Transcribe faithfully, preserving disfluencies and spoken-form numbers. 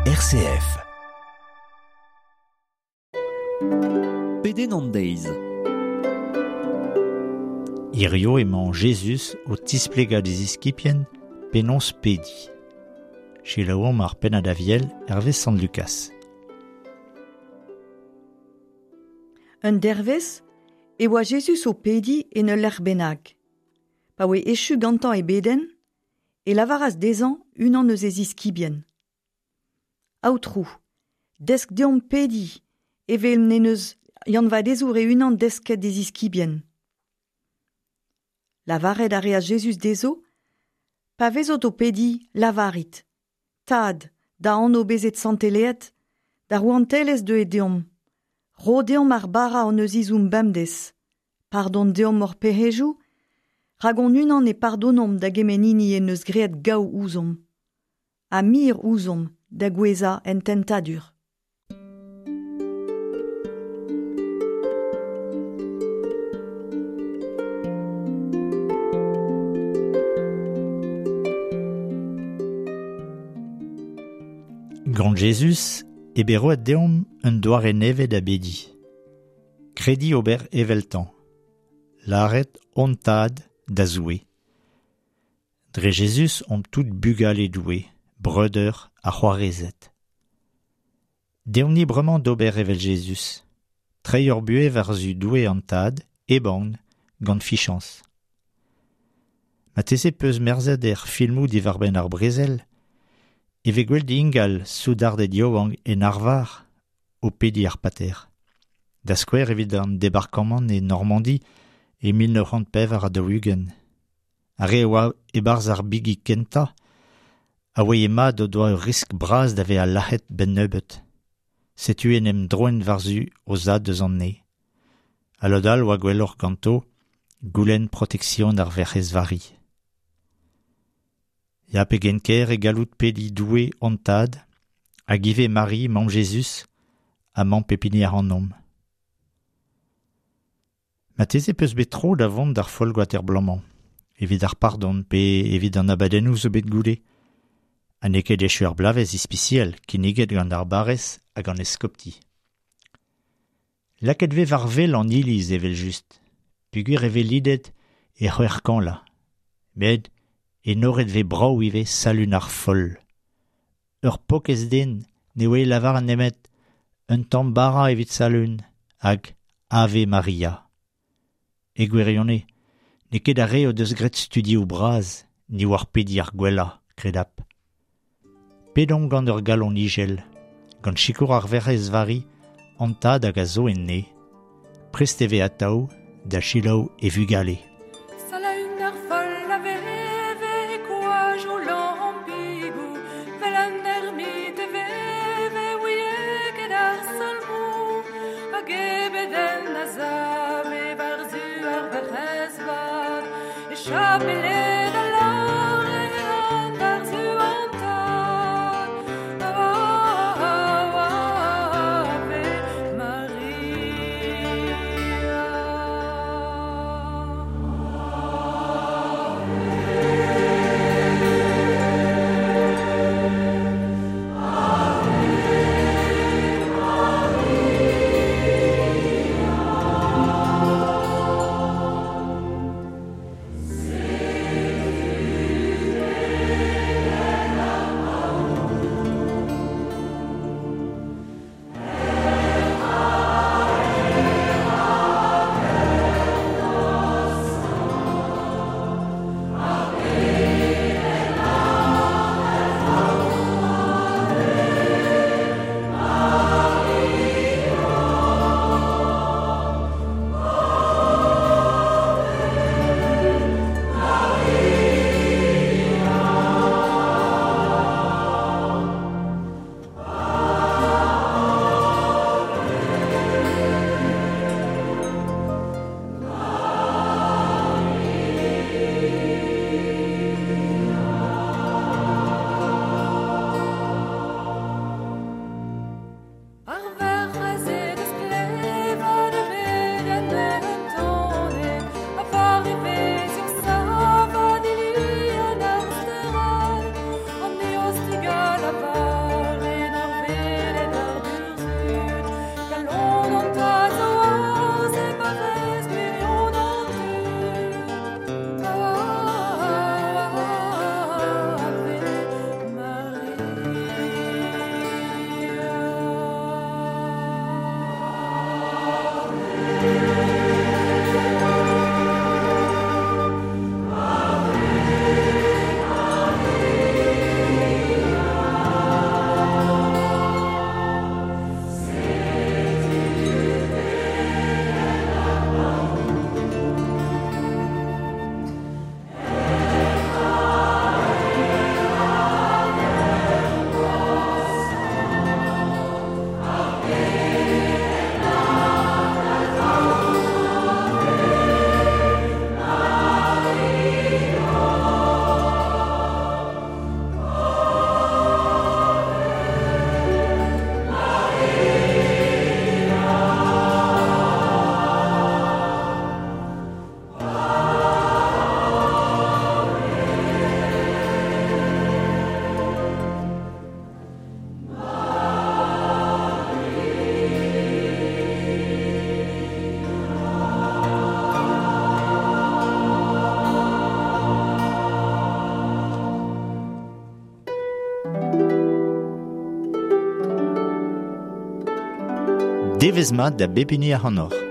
R C F. Pedenandeiz. Irio emañ Jesus o tisplega des iskipien penons pedi. Chez la oam ar penad aviel Hervé Sant Lucas. Un dervez e oa Jesus o pedi en ul lec'h bennak. Pa oe echu gantañ e beden, e lavaras dezan unan eus ez iskibien. Aotrou, desk deomp pedi, evel neneus yann va dezour e unan desket des iskibien. Lavaret a reas Jesus dezo, pa vezot o pedi lavarit. Tad, da anno bezet santeleet, da rouantelez de e deomp. Ro deomp ar bara an eus izoum bemdez. Pardon deomp mor pehejou, ragon unan e pardonom da gemenini en eus greet gao ouzom. A mir ouzom da gweza en tentadur. Gant Jesus, e beroet deomp un doare nevet a bedi. Kredi ober eveltan. Laret ontad da zoue. Dre Jesus omp tout bugal e doue, breuder a c'hoarezet. Deomp ni bremañ d'ober evel Jesus. Trei ur bue varzu doue antad, e baon, gant fichans. Ma teze peus merzet er filmou divar ben ar brezel, eve gwell dingal soudardet yowang en arvar o pedi ar pater. Da skouer evit an debarkamant e Normandie e mil neuf cent pevar a daougen. Are oa e barz ar bigi kenta, a oe ema do doa ur risk braz da ve a lachet ben neubet. Setu en em droen varzu o zad eus an ne. A lodal oa gwelloc'h ganto, goulenn protection d'ar verc'hez vari. Ya pe genker e galout pedi doue ontad, a give Marie, mam Jesus, a mam pepini ar an nom. Ma teze peus bet tro da vont d'ar fol gwater blamant. Evit ar pardon pe evit an abadennoù zo bet goule. A neket echu ar blavez ispiciel, kiniget gant ar barez hag an eskopti. Laket ve var vel an iliz evel just. Pugur eve lidet e c'hwerkan la. Med, e noret ve braou ive salun ar fol. Ur pokez den, ne oe lavar an nemet, un tamm bara evit salun, hag Ave Maria. E gwerionne, ne ket a re o deus gret studi o braz, ni war pedi ar gwella, kredap. Pedon gant ur galon nigel, gant chikour ar verc'hez vari, antad hag a zo en ne, prest eve ataou, da chilaou e vugale. Sing Devez mat da bepini a honor.